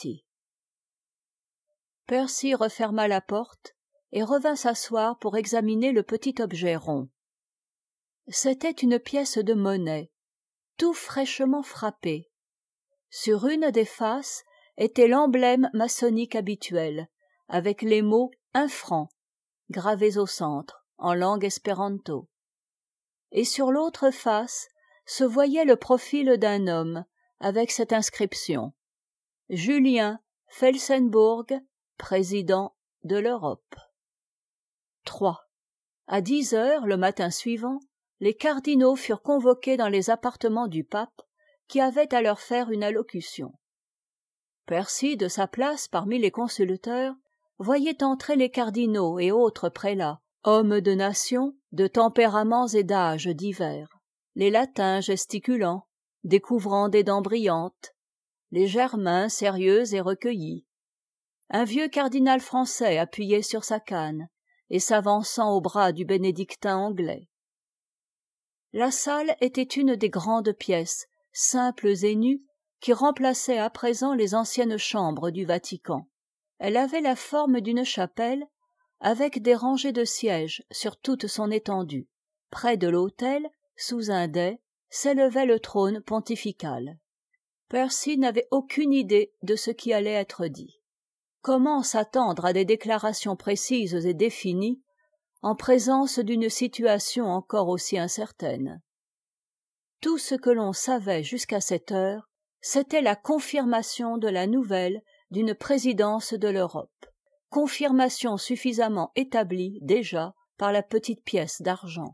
Percy referma la porte et revint s'asseoir pour examiner le petit objet rond. C'était une pièce de monnaie, tout fraîchement frappée. Sur une des faces était l'emblème maçonnique habituel, avec les mots « 1 franc » gravés au centre, en langue espéranto. Et sur l'autre face se voyait le profil d'un homme, avec cette inscription « Julien Felsenbourg, président de l'Europe ». 3. À 10 heures, le matin suivant, les cardinaux furent convoqués dans les appartements du pape, qui avait à leur faire une allocution. Percy, de sa place parmi les consulteurs, voyait entrer les cardinaux et autres prélats, hommes de nation, de tempéraments et d'âges divers, les latins gesticulants, découvrant des dents brillantes, les germains sérieux et recueillis, un vieux cardinal français appuyé sur sa canne et s'avançant au bras du bénédictin anglais. La salle était une des grandes pièces, simples et nues, qui remplaçaient à présent les anciennes chambres du Vatican. Elle avait la forme d'une chapelle, avec des rangées de sièges sur toute son étendue, Près de l'autel, sous un dais, s'élevait le trône pontifical. Percy n'avait aucune idée de ce qui allait être dit. Comment s'attendre à des déclarations précises et définies en présence d'une situation encore aussi incertaine? Tout ce que l'on savait jusqu'à cette heure, c'était la confirmation de la nouvelle d'une présidence de l'Europe, confirmation suffisamment établie déjà par la petite pièce d'argent.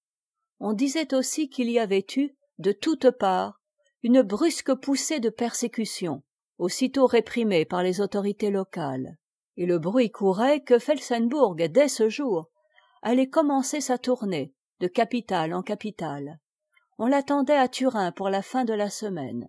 On disait aussi qu'il y avait eu, de toutes parts, une brusque poussée de persécution, aussitôt réprimée par les autorités locales, et le bruit courait que Felsenbourg, dès ce jour, allait commencer sa tournée de capitale en capitale. On l'attendait à Turin pour la fin de la semaine.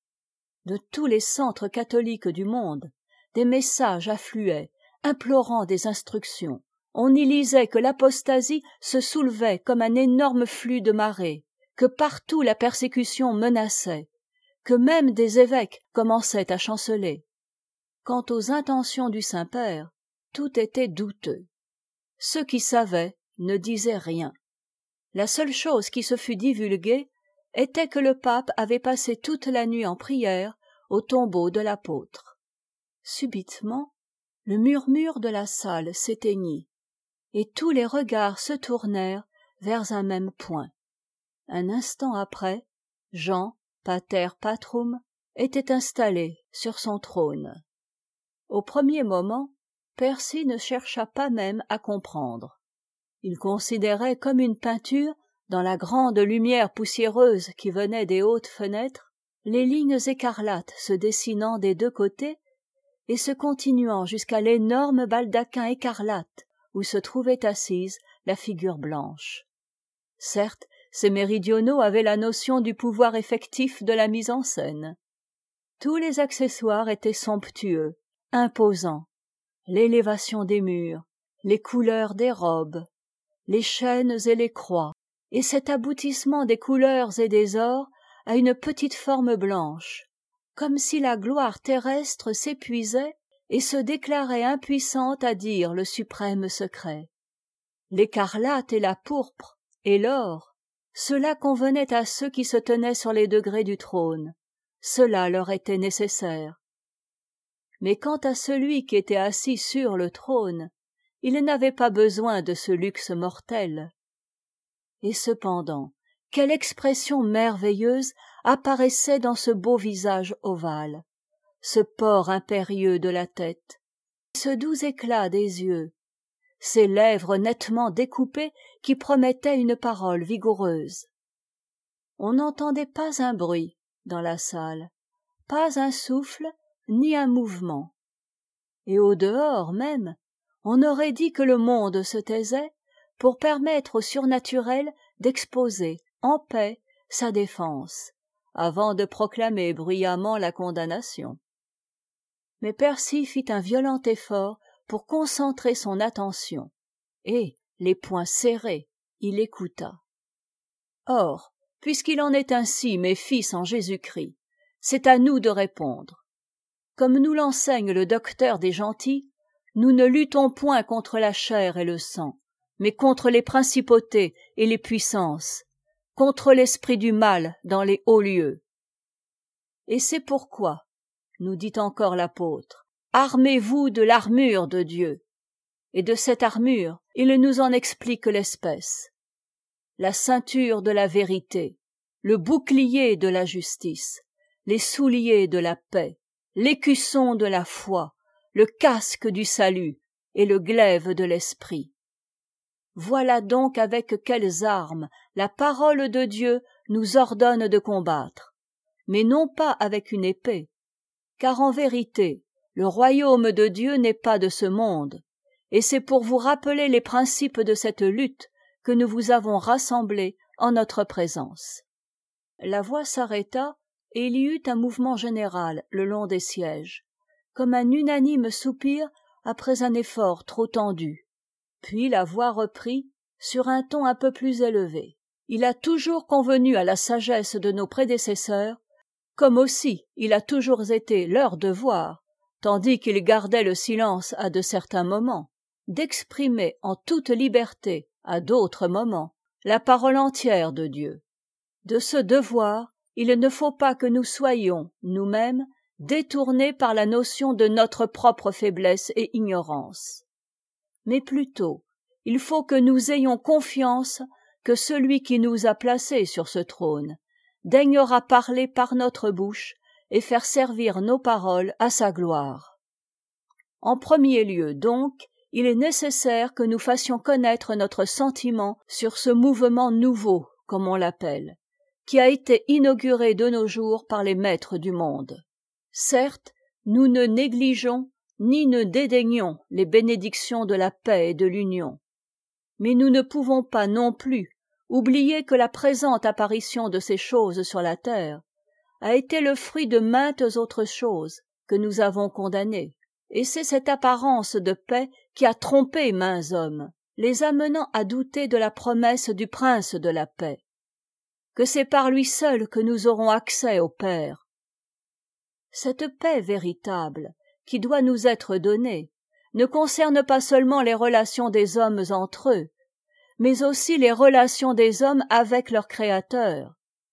De tous les centres catholiques du monde, des messages affluaient, implorant des instructions. On y lisait que l'apostasie se soulevait comme un énorme flux de marée, que partout la persécution menaçait, que même des évêques commençaient à chanceler. Quant aux intentions du Saint-Père, tout était douteux. Ceux qui savaient ne disaient rien. La seule chose qui se fût divulguée était que le pape avait passé toute la nuit en prière au tombeau de l'apôtre. Subitement, le murmure de la salle s'éteignit, et tous les regards se tournèrent vers un même point. Un instant après, Jean, pater patrum, était installé sur son trône. Au premier moment, Percy ne chercha pas même à comprendre. Il considérait comme une peinture, dans la grande lumière poussiéreuse qui venait des hautes fenêtres, les lignes écarlates se dessinant des deux côtés et se continuant jusqu'à l'énorme baldaquin écarlate où se trouvait assise la figure blanche. Certes, ces méridionaux avaient la notion du pouvoir effectif de la mise en scène. Tous les accessoires étaient somptueux, imposants. L'élévation des murs, les couleurs des robes, les chaînes et les croix, et cet aboutissement des couleurs et des ors à une petite forme blanche, comme si la gloire terrestre s'épuisait et se déclarait impuissante à dire le suprême secret. L'écarlate et la pourpre et l'or, cela convenait à ceux qui se tenaient sur les degrés du trône, cela leur était nécessaire. Mais quant à celui qui était assis sur le trône, il n'avait pas besoin de ce luxe mortel. Et cependant, quelle expression merveilleuse apparaissait dans ce beau visage ovale, ce port impérieux de la tête, ce doux éclat des yeux, ces lèvres nettement découpées qui promettaient une parole vigoureuse. On n'entendait pas un bruit dans la salle, pas un souffle, ni un mouvement. Et au dehors même, on aurait dit que le monde se taisait pour permettre au surnaturel d'exposer en paix sa défense, avant de proclamer bruyamment la condamnation. Mais Percy fit un violent effort pour concentrer son attention, et, les poings serrés, il écouta. Or, puisqu'il en est ainsi, mes fils en Jésus-Christ, c'est à nous de répondre. Comme nous l'enseigne le docteur des gentils, nous ne luttons point contre la chair et le sang, mais contre les principautés et les puissances, contre l'esprit du mal dans les hauts lieux. Et c'est pourquoi, nous dit encore l'apôtre, armez-vous de l'armure de Dieu. Et de cette armure, il nous en explique l'espèce. La ceinture de la vérité, le bouclier de la justice, les souliers de la paix, l'écusson de la foi, le casque du salut et le glaive de l'esprit. Voilà donc avec quelles armes la parole de Dieu nous ordonne de combattre, mais non pas avec une épée, car en vérité, le royaume de Dieu n'est pas de ce monde, et c'est pour vous rappeler les principes de cette lutte que nous vous avons rassemblés en notre présence. La voix s'arrêta, et il y eut un mouvement général le long des sièges, comme un unanime soupir après un effort trop tendu. Puis la voix reprit, sur un ton un peu plus élevé. Il a toujours convenu à la sagesse de nos prédécesseurs, comme aussi il a toujours été leur devoir, tandis qu'ils gardaient le silence à de certains moments, d'exprimer en toute liberté, à d'autres moments, la parole entière de Dieu. De ce devoir, il ne faut pas que nous soyons, nous-mêmes, détournés par la notion de notre propre faiblesse et ignorance. Mais plutôt, il faut que nous ayons confiance que celui qui nous a placés sur ce trône daignera parler par notre bouche et faire servir nos paroles à sa gloire. En premier lieu, donc, il est nécessaire que nous fassions connaître notre sentiment sur ce mouvement nouveau, comme on l'appelle, qui a été inauguré de nos jours par les maîtres du monde. Certes, nous ne négligeons ni ne dédaignons les bénédictions de la paix et de l'union, mais nous ne pouvons pas non plus oublier que la présente apparition de ces choses sur la terre a été le fruit de maintes autres choses que nous avons condamnées. Et c'est cette apparence de paix qui a trompé maints hommes, les amenant à douter de la promesse du prince de la paix, que c'est par lui seul que nous aurons accès au Père. Cette paix véritable, qui doit nous être donnée, ne concerne pas seulement les relations des hommes entre eux, mais aussi les relations des hommes avec leur Créateur.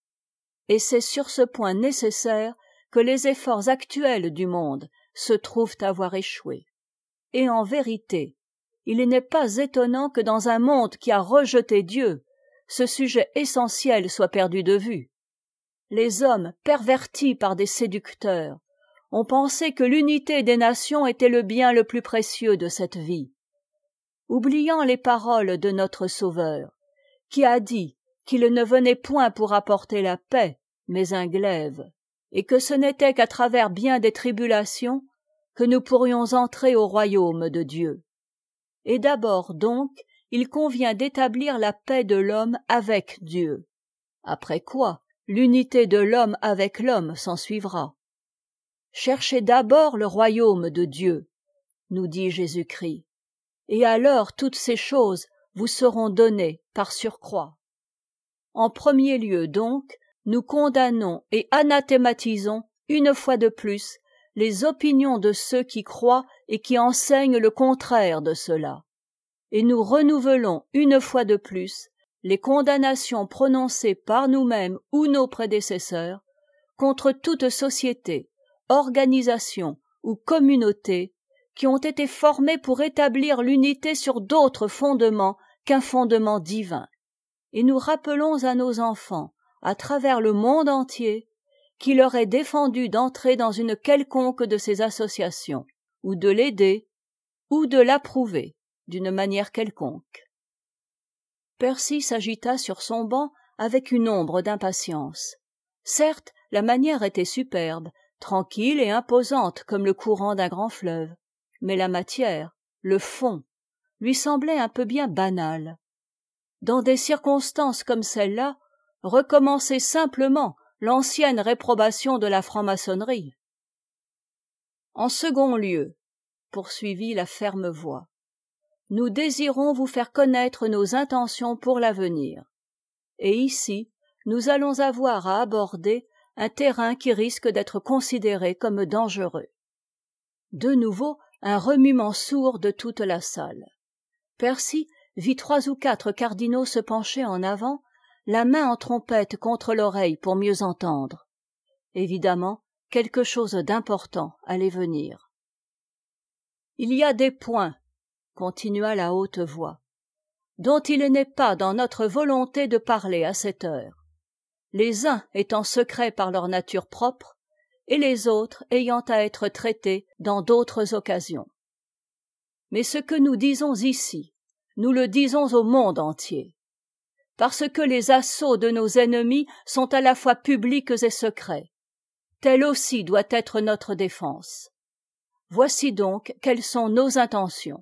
Et c'est sur ce point nécessaire que les efforts actuels du monde se trouvent avoir échoué. Et en vérité, il n'est pas étonnant que dans un monde qui a rejeté Dieu, ce sujet essentiel soit perdu de vue. Les hommes, pervertis par des séducteurs, ont pensé que l'unité des nations était le bien le plus précieux de cette vie, oubliant les paroles de notre Sauveur, qui a dit qu'il ne venait point pour apporter la paix, mais un glaive, et que ce n'était qu'à travers bien des tribulations que nous pourrions entrer au royaume de Dieu. Et d'abord donc, il convient d'établir la paix de l'homme avec Dieu, après quoi l'unité de l'homme avec l'homme s'ensuivra. Cherchez d'abord le royaume de Dieu, nous dit Jésus-Christ, et alors toutes ces choses vous seront données par surcroît. En premier lieu donc, nous condamnons et anathématisons une fois de plus les opinions de ceux qui croient et qui enseignent le contraire de cela. Et nous renouvelons une fois de plus les condamnations prononcées par nous-mêmes ou nos prédécesseurs contre toute société, organisation ou communauté qui ont été formées pour établir l'unité sur d'autres fondements qu'un fondement divin. Et nous rappelons à nos enfants, à travers le monde entier, qu'il leur est défendu d'entrer dans une quelconque de ces associations, ou de l'aider, ou de l'approuver d'une manière quelconque. Percy s'agita sur son banc avec une ombre d'impatience. Certes, la manière était superbe, tranquille et imposante comme le courant d'un grand fleuve, mais la matière, le fond, lui semblait un peu bien banal. Dans des circonstances comme celle-là, recommencer simplement l'ancienne réprobation de la franc-maçonnerie. En second lieu, poursuivit la ferme voix, nous désirons vous faire connaître nos intentions pour l'avenir. Et ici, nous allons avoir à aborder un terrain qui risque d'être considéré comme dangereux. De nouveau, un remuement sourd de toute la salle. Percy vit 3 ou 4 cardinaux se pencher en avant, la main en trompette contre l'oreille pour mieux entendre. Évidemment, quelque chose d'important allait venir. Il y a des points, continua la haute voix, dont il n'est pas dans notre volonté de parler à cette heure, les uns étant secrets par leur nature propre, et les autres ayant à être traités dans d'autres occasions. Mais ce que nous disons ici, nous le disons au monde entier, parce que les assauts de nos ennemis sont à la fois publics et secrets. Telle aussi doit être notre défense. Voici donc quelles sont nos intentions.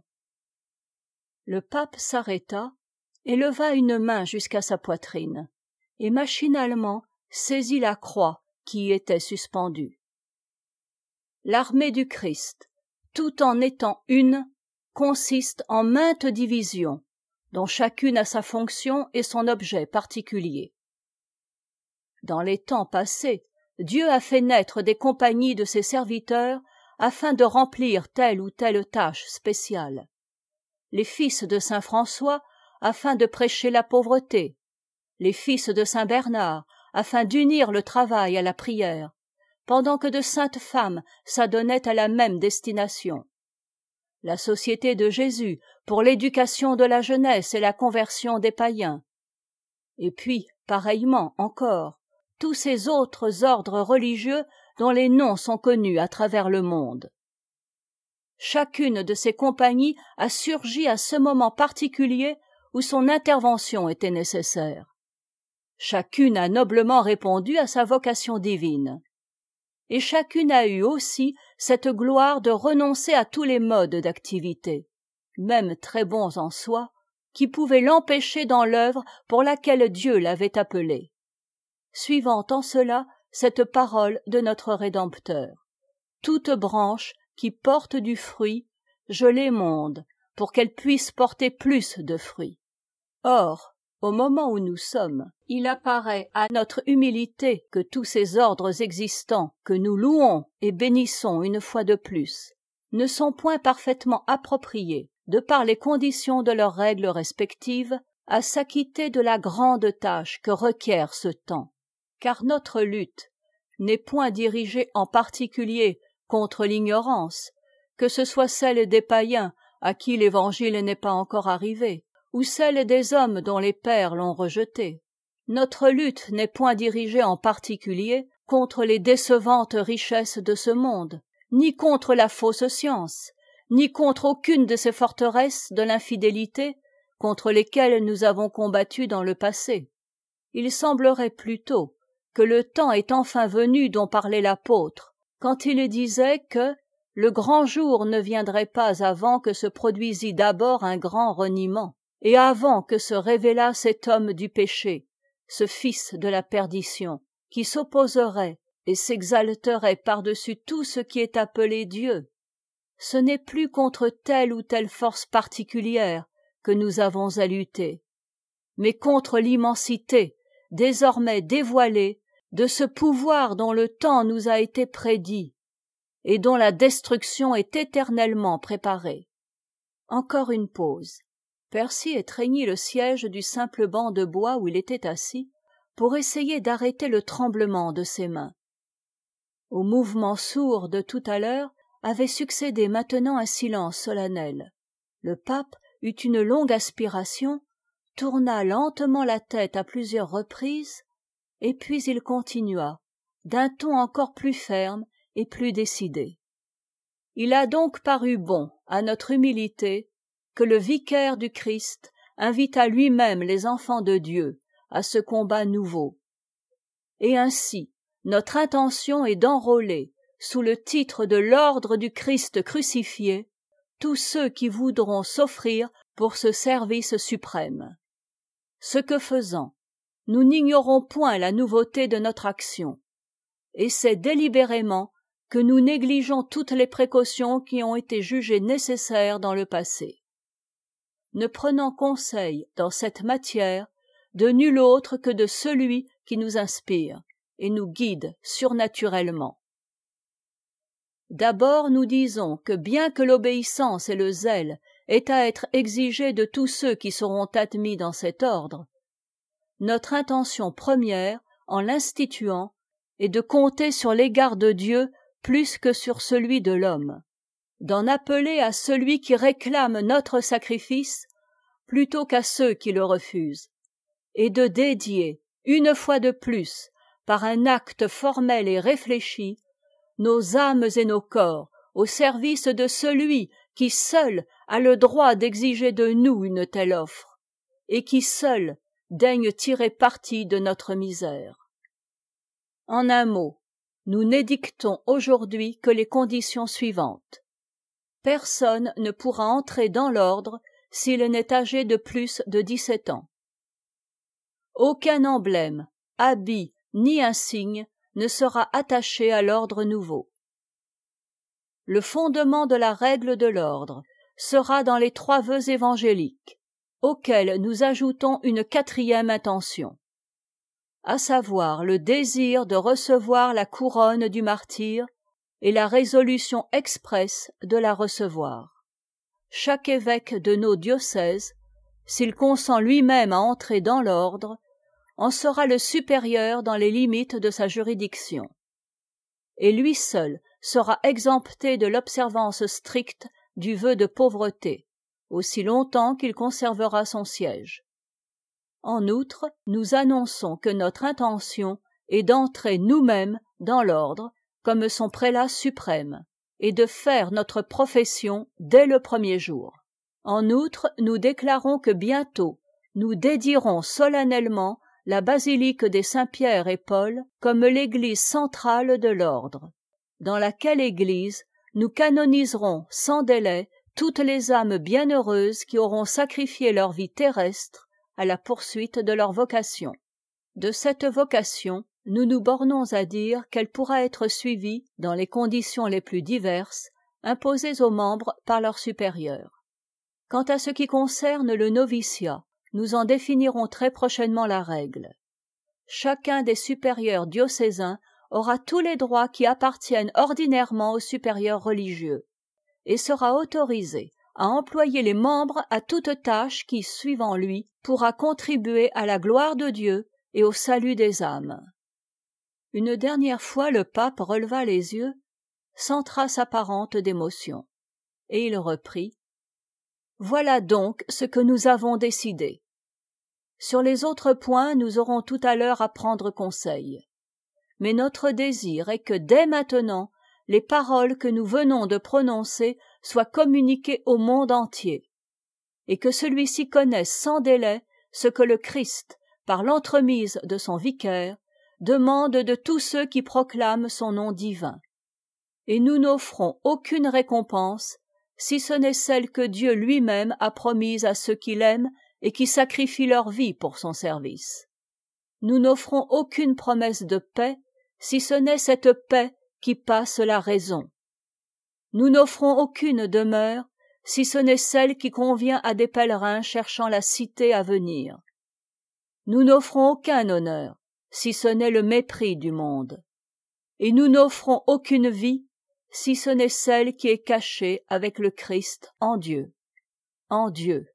Le pape s'arrêta et leva une main jusqu'à sa poitrine, et machinalement saisit la croix qui y était suspendue. L'armée du Christ, tout en étant une, consiste en maintes divisions, dont chacune a sa fonction et son objet particulier. Dans les temps passés, Dieu a fait naître des compagnies de ses serviteurs afin de remplir telle ou telle tâche spéciale. Les fils de saint François afin de prêcher la pauvreté, les fils de saint Bernard, afin d'unir le travail à la prière, pendant que de saintes femmes s'adonnaient à la même destination. La Société de Jésus pour l'éducation de la jeunesse et la conversion des païens. Et puis, pareillement encore, tous ces autres ordres religieux dont les noms sont connus à travers le monde. Chacune de ces compagnies a surgi à ce moment particulier où son intervention était nécessaire. Chacune a noblement répondu à sa vocation divine. Et chacune a eu aussi cette gloire de renoncer à tous les modes d'activité, même très bons en soi, qui pouvaient l'empêcher dans l'œuvre pour laquelle Dieu l'avait appelée, suivant en cela cette parole de notre Rédempteur. Toute branche qui porte du fruit, je l'émonde, pour qu'elle puisse porter plus de fruits. Or, au moment où nous sommes, il apparaît à notre humilité que tous ces ordres existants, que nous louons et bénissons une fois de plus, ne sont point parfaitement appropriés, de par les conditions de leurs règles respectives, à s'acquitter de la grande tâche que requiert ce temps. Car notre lutte n'est point dirigée en particulier contre l'ignorance, que ce soit celle des païens à qui l'évangile n'est pas encore arrivé, ou celle des hommes dont les pères l'ont rejeté. Notre lutte n'est point dirigée en particulier contre les décevantes richesses de ce monde, ni contre la fausse science, ni contre aucune de ces forteresses de l'infidélité contre lesquelles nous avons combattu dans le passé. Il semblerait plutôt que le temps est enfin venu dont parlait l'apôtre, quand il disait que le grand jour ne viendrait pas avant que se produisît d'abord un grand reniement, et avant que se révélât cet homme du péché, ce fils de la perdition, qui s'opposerait et s'exalterait par-dessus tout ce qui est appelé Dieu. Ce n'est plus contre telle ou telle force particulière que nous avons à lutter, mais contre l'immensité, désormais dévoilée, de ce pouvoir dont le temps nous a été prédit, et dont la destruction est éternellement préparée. Encore une pause. Percy étreignit le siège du simple banc de bois où il était assis, pour essayer d'arrêter le tremblement de ses mains. Au mouvement sourd de tout à l'heure avait succédé maintenant un silence solennel. Le pape eut une longue aspiration, tourna lentement la tête à plusieurs reprises, et puis il continua, d'un ton encore plus ferme et plus décidé. Il a donc paru bon à notre humilité que le vicaire du Christ invita lui-même les enfants de Dieu à ce combat nouveau. Et ainsi, notre intention est d'enrôler, sous le titre de l'ordre du Christ crucifié, tous ceux qui voudront s'offrir pour ce service suprême. Ce que faisant, nous n'ignorons point la nouveauté de notre action, et c'est délibérément que nous négligeons toutes les précautions qui ont été jugées nécessaires dans le passé, ne prenant conseil dans cette matière de nul autre que de celui qui nous inspire et nous guide surnaturellement. D'abord, nous disons que bien que l'obéissance et le zèle aient à être exigés de tous ceux qui seront admis dans cet ordre, notre intention première, en l'instituant, est de compter sur l'égard de Dieu plus que sur celui de l'homme, d'en appeler à celui qui réclame notre sacrifice plutôt qu'à ceux qui le refusent, et de dédier, une fois de plus, par un acte formel et réfléchi, nos âmes et nos corps au service de celui qui seul a le droit d'exiger de nous une telle offre, et qui seul daigne tirer parti de notre misère. En un mot, nous n'édictons aujourd'hui que les conditions suivantes. Personne ne pourra entrer dans l'ordre s'il n'est âgé de plus de 17 ans. Aucun emblème, habit ni insigne ne sera attaché à l'ordre nouveau. Le fondement de la règle de l'ordre sera dans les 3 vœux évangéliques, auxquels nous ajoutons une 4e intention, à savoir le désir de recevoir la couronne du martyre et la résolution expresse de la recevoir. Chaque évêque de nos diocèses, s'il consent lui-même à entrer dans l'ordre, en sera le supérieur dans les limites de sa juridiction. Et lui seul sera exempté de l'observance stricte du vœu de pauvreté, aussi longtemps qu'il conservera son siège. En outre, nous annonçons que notre intention est d'entrer nous-mêmes dans l'ordre comme son prélat suprême, et de faire notre profession dès le premier jour. En outre, nous déclarons que bientôt nous dédierons solennellement la basilique des Saint-Pierre et Paul comme l'église centrale de l'ordre, dans laquelle église nous canoniserons sans délai toutes les âmes bienheureuses qui auront sacrifié leur vie terrestre à la poursuite de leur vocation. De cette vocation, nous nous bornons à dire qu'elle pourra être suivie dans les conditions les plus diverses imposées aux membres par leurs supérieurs. Quant à ce qui concerne le noviciat, nous en définirons très prochainement la règle. Chacun des supérieurs diocésains aura tous les droits qui appartiennent ordinairement aux supérieurs religieux, et sera autorisé à employer les membres à toute tâche qui, suivant lui, pourra contribuer à la gloire de Dieu et au salut des âmes. Une dernière fois, le pape releva les yeux, sans trace apparente d'émotion, et il reprit: « Voilà donc ce que nous avons décidé. Sur les autres points, nous aurons tout à l'heure à prendre conseil. Mais notre désir est que dès maintenant, les paroles que nous venons de prononcer soient communiquées au monde entier, et que celui-ci connaisse sans délai ce que le Christ, par l'entremise de son vicaire, demande de tous ceux qui proclament son nom divin. Et nous n'offrons aucune récompense, si ce n'est celle que Dieu lui-même a promise à ceux qui l'aiment et qui sacrifient leur vie pour son service. Nous n'offrons aucune promesse de paix, si ce n'est cette paix qui passe la raison. Nous n'offrons aucune demeure, si ce n'est celle qui convient à des pèlerins cherchant la cité à venir. Nous n'offrons aucun honneur, si ce n'est le mépris du monde. Et nous n'offrons aucune vie, si ce n'est celle qui est cachée avec le Christ en Dieu. En Dieu.